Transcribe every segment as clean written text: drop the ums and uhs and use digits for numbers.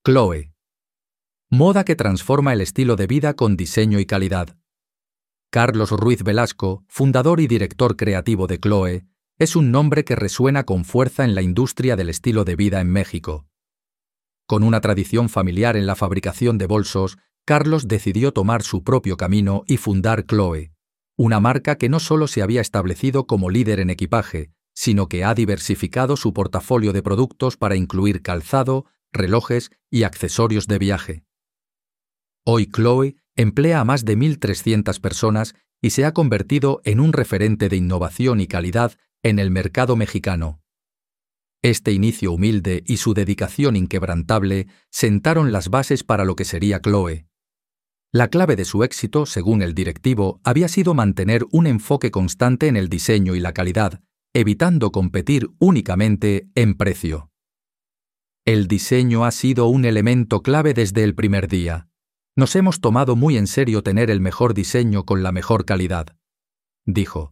Chloe. Moda que transforma el estilo de vida con diseño y calidad. Carlos Ruiz Velasco, fundador y director creativo de Chloe, es un nombre que resuena con fuerza en la industria del estilo de vida en México. Con una tradición familiar en la fabricación de bolsos, Carlos decidió tomar su propio camino y fundar Chloe, una marca que no solo se había establecido como líder en equipaje, sino que ha diversificado su portafolio de productos para incluir calzado, relojes y accesorios de viaje. Hoy Chloe emplea a más de 1.300 personas y se ha convertido en un referente de innovación y calidad en el mercado mexicano. Este inicio humilde y su dedicación inquebrantable sentaron las bases para lo que sería Chloe. La clave de su éxito, según el directivo, había sido mantener un enfoque constante en el diseño y la calidad, evitando competir únicamente en precio. El diseño ha sido un elemento clave desde el primer día. Nos hemos tomado muy en serio tener el mejor diseño con la mejor calidad, dijo.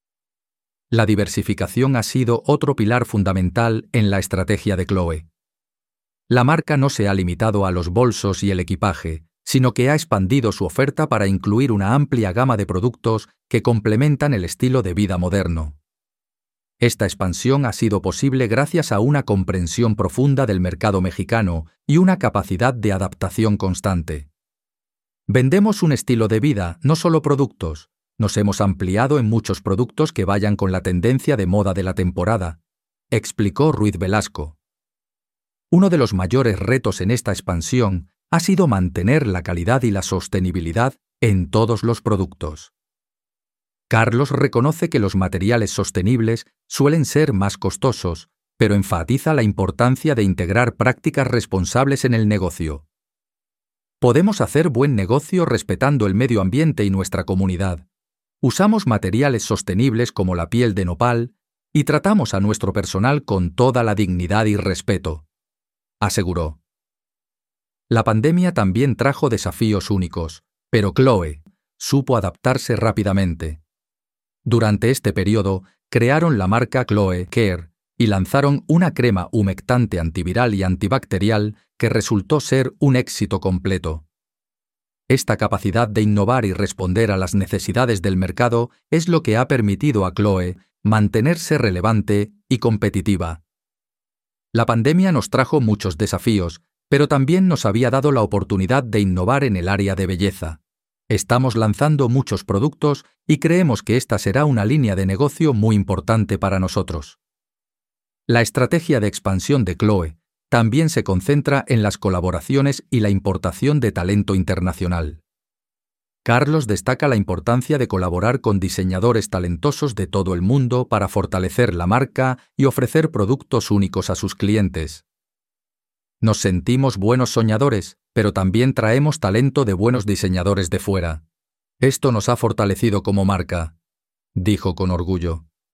La diversificación ha sido otro pilar fundamental en la estrategia de Chloe. La marca no se ha limitado a los bolsos y el equipaje, sino que ha expandido su oferta para incluir una amplia gama de productos que complementan el estilo de vida moderno. Esta expansión ha sido posible gracias a una comprensión profunda del mercado mexicano y una capacidad de adaptación constante. Vendemos un estilo de vida, no solo productos. Nos hemos ampliado en muchos productos que vayan con la tendencia de moda de la temporada, explicó Ruiz Velasco. Uno de los mayores retos en esta expansión ha sido mantener la calidad y la sostenibilidad en todos los productos. Carlos reconoce que los materiales sostenibles suelen ser más costosos, pero enfatiza la importancia de integrar prácticas responsables en el negocio. Podemos hacer buen negocio respetando el medio ambiente y nuestra comunidad. Usamos materiales sostenibles como la piel de nopal y tratamos a nuestro personal con toda la dignidad y respeto, aseguró. La pandemia también trajo desafíos únicos, pero Chloe supo adaptarse rápidamente. Durante este periodo, crearon la marca Chloe Care y lanzaron una crema humectante antiviral y antibacterial que resultó ser un éxito completo. Esta capacidad de innovar y responder a las necesidades del mercado es lo que ha permitido a Chloe mantenerse relevante y competitiva. La pandemia nos trajo muchos desafíos, pero también nos había dado la oportunidad de innovar en el área de belleza. Estamos lanzando muchos productos y creemos que esta será una línea de negocio muy importante para nosotros. La estrategia de expansión de Chloe también se concentra en las colaboraciones y la importación de talento internacional. Carlos destaca la importancia de colaborar con diseñadores talentosos de todo el mundo para fortalecer la marca y ofrecer productos únicos a sus clientes. Nos sentimos buenos soñadores, pero también traemos talento de buenos diseñadores de fuera. Esto nos ha fortalecido como marca, dijo con orgullo.